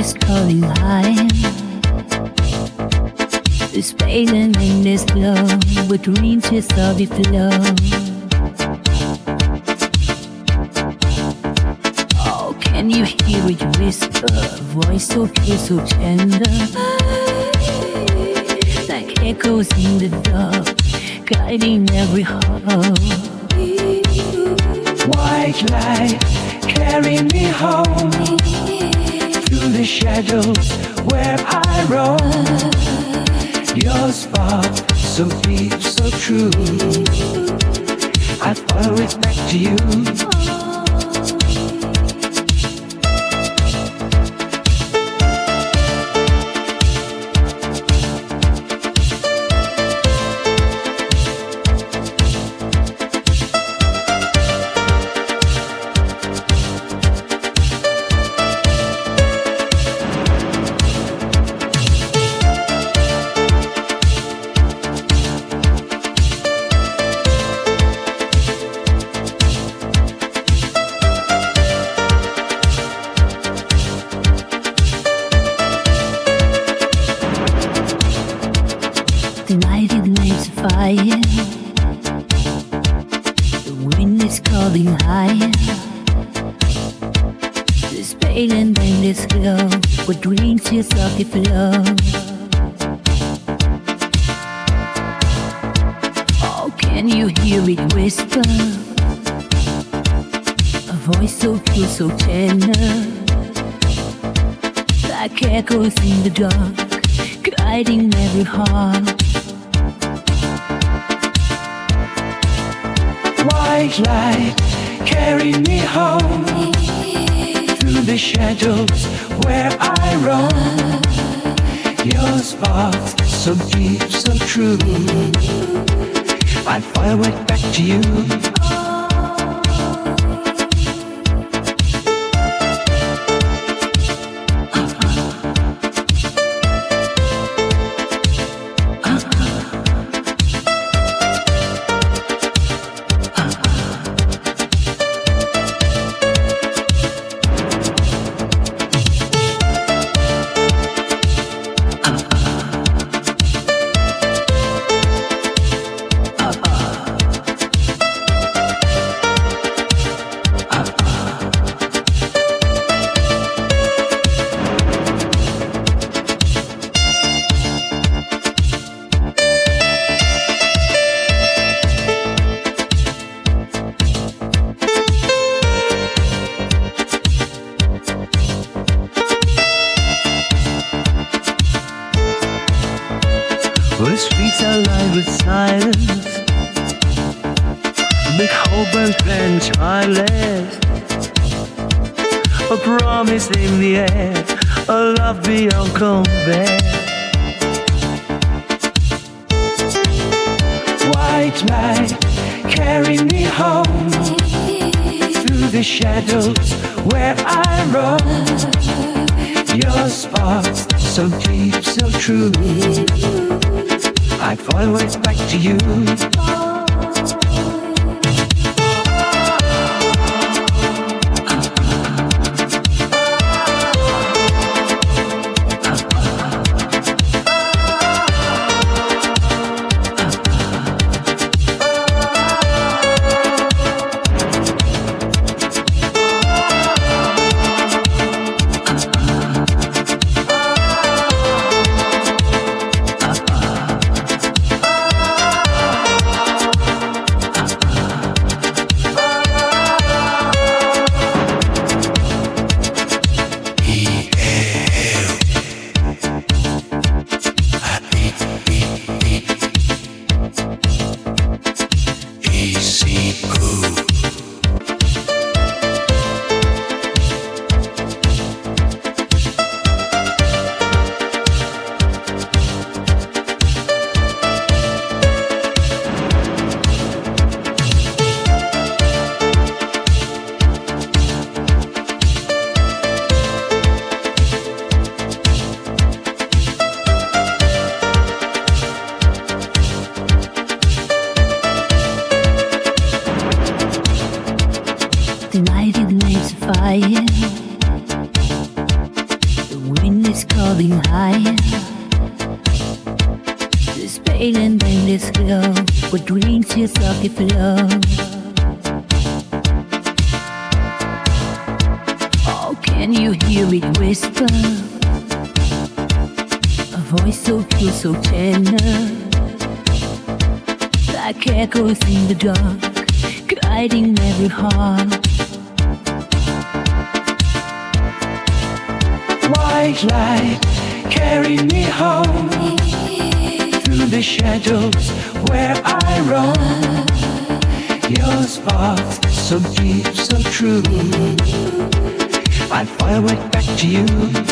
is calling high. This pain and this glow, with dreams just of it flow. Oh, can you hear it whisper? Voice so pure, so tender, like echoes in the dark, guiding every heart. White light, carry me home through the shadows where I roam. Your spark, so deep, so true, I follow it back to you. The night ignites a fire. The wind is calling higher. This pain and this glow, with dreams just of it flow. Oh, can you hear it whisper? A voice so pure, so tender, like echoes in the dark, guiding every heart. White light, carry me home through the shadows where I roam. Your sparks, so deep, so true, I follow it back to you. The streets are lined with silence, make hope and grand childless. A promise in the air, a love beyond compare. White light, carry me home through the shadows where I roam. Your sparks, so deep, so true, I follow it back to you. The night ignites a fire. The soaring higher. This pain and endless glow, what dreams you softly flow. Oh, can you hear it whisper? A voice so pure, so tender, like echoes in the dark, guiding every heart. White light, carry me home through the shadows where I roam. Your sparks so deep, so true. I forward back to you.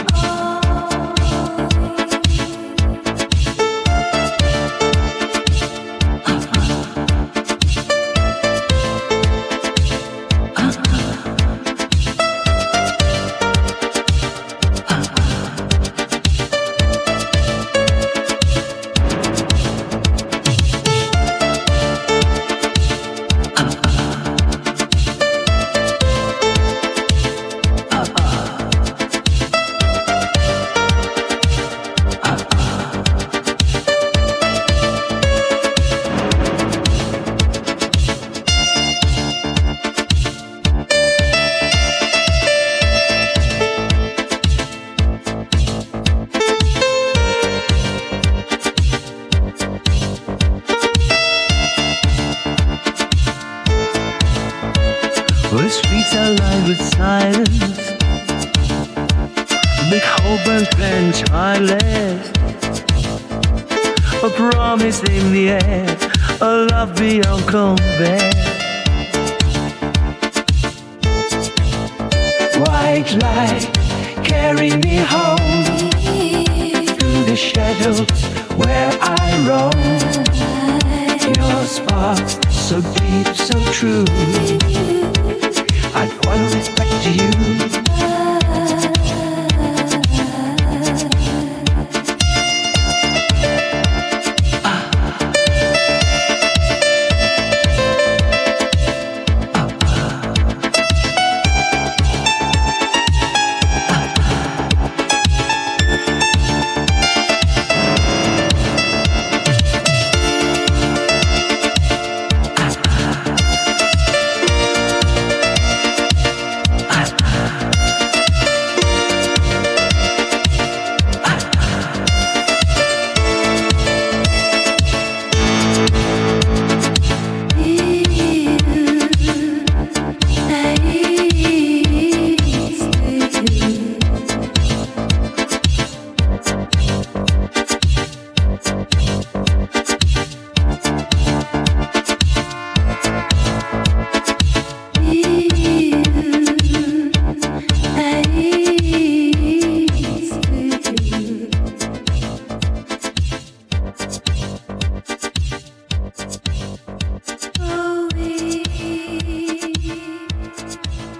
The streets are lined with silence, big hope and spend childless. A promise in the air, a love beyond compare. White light, carry me home through the shadows where I roam. Your spark so deep, so true.